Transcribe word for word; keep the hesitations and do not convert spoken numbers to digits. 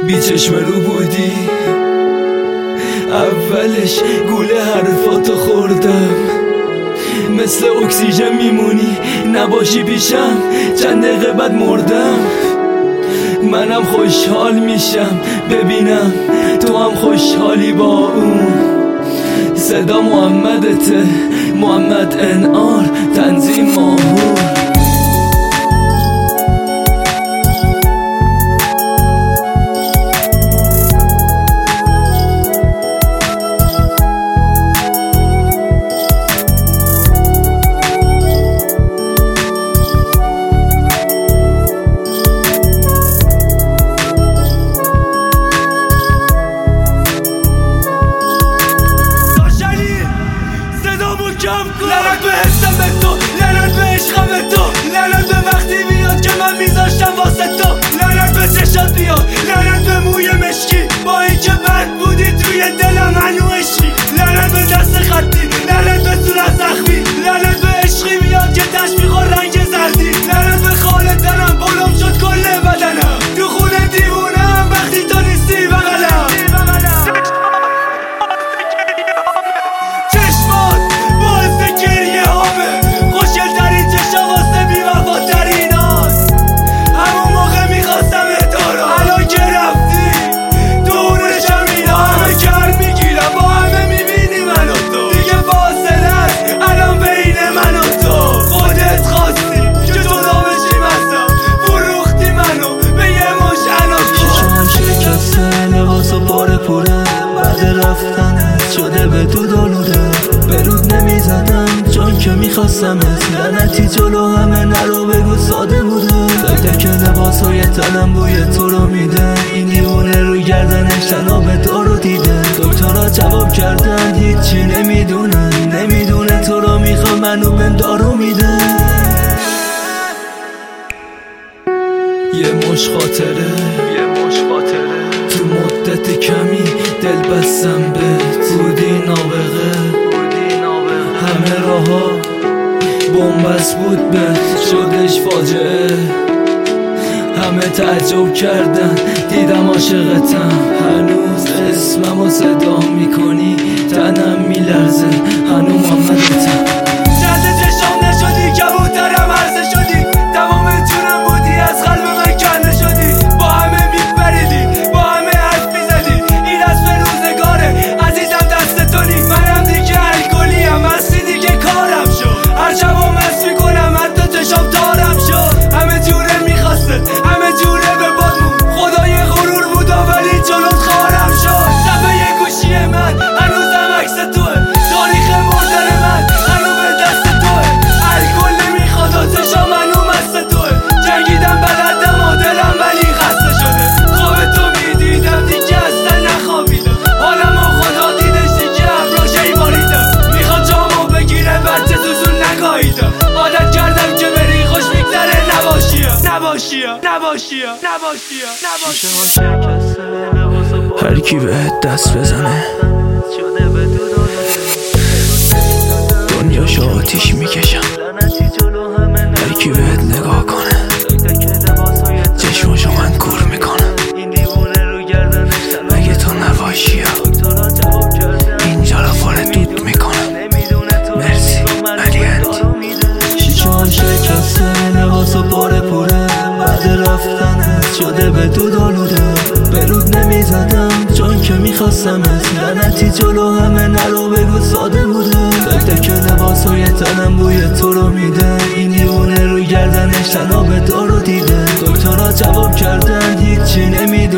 بی چشم رو بودی، اولش گوله حرفاتو خوردم، مثل اکسیژن میمونی نباشی پیشم، چند دقیقه بعد مردم. منم خوشحال میشم ببینم تو هم خوشحالی با اون. صدا محمدته، محمد انار، تنظیم ماهور. لعنت به حسم به تو، لعنت به عشقم به تو، لعنت به وقتی بیاد که من میذاشتم واسه تو، لعنت به چشات بیاد، لعنت به موی مشکی با این که بد بودی توی دلم هنو عشقی، لعنت به دست خطی، لعنت به صورت زخمی، لعنت به عشقی بیاد که تشبیه و رنگ زردی، لعنت به خال تنم بلوم شد کل بدنم، تو خونه دیوونم وقتی تو نیستی بغلم. شده به تو دالوده برود نمیزدم چون که میخواستم لعنتی جلو همه نرو بگو ساده بوده. تک تک لباس های تنم بوی تو رو میده، این دیوونه رو گردنش تنها به تو رو دیده. دکترها جواب کردن هیچی نمیدونه، نمیدونه تو رو میخوام منو بهم دارو میده. یه مش خاطره، یه مش خاطره تو مدت کمی دل بستم بهت، بودی نابغه، بودی نابغه همه راها بومبست بود بهت، شدش فاجعه. همه تعجب کردن دیدم عاشقتم، هنوز اسممو صدا میکنی تنم میلرزه، هنوز محمدتم. جلد چشام نشدی کبوترم عرضه شدی، تمام جونم بودی از قلب من کنده شدی، با همه میپریدی با همه حرف میزدی، این از به روزگاره عزیزم دست تو نی، منم دیگه الکلیم هستی دیگه کارم شد، هر شبا مست میکنم حتی چشام تارم شد، همه جوره میخواسته همه جوره به بادمون، خدای غرور بودا ولی جلوت خارم شد. صفحه گوشی من هنوزم عکس توه، تاریخ مردن من هنو به دست توه، الکل نمیخواد آتشام هنو مست توه، جنگیدم بلدم و دلم ولی خسته شده، خواب تو میدیدم دیگه اصلا نخوابیدم، حالم و خدا دیدش دیگه افراشهی باریدم، میخواد جامو بگیره بچه تو زون نگاهیدم، عادت کردم که بری خوش میگذره نباشیم نباشیم نباشیم نباشیم نباشیم. هر کی بهت دست بزنه دنیاشو آتیش میکشم، هر کی بهت نگاه کنه چشماشو من کور میکنم، مگه تو نباشی اینجا رو پر دود میکنم. مرسی علی اندی. شیشان شکسته لباسو پاره پوره، بعد رفتنت شده به تو دالوده برود نمیزدم چون که میخواستم لعنتی جلو همه نرو بگو ساده بوده. تک تک لباس های تنم بوی تو رو میده، این دیوونه رو گردنش تنها به تو رو دیده. دکترها جواب کردن هیچی نمیدونه.